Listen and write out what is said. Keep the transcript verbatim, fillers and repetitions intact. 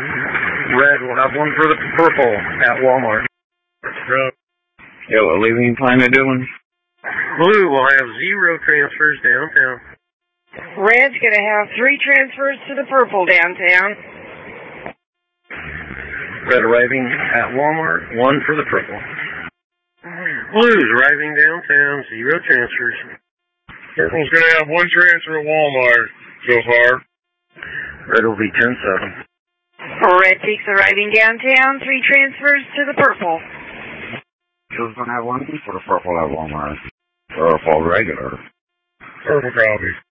Red will have one for the purple at Walmart. Yo, what leaving plan are doing? Blue will have zero transfers downtown. Red's going to have three transfers to the purple downtown. Red arriving at Walmart, one for the purple. Blue's arriving downtown, zero transfers. Purple's going to have one transfer at Walmart so far. Red will be ten seven. Red Peak's arriving downtown, three transfers to the purple. Blue's going to have one for the purple at Walmart. Purple regular. Purple copy.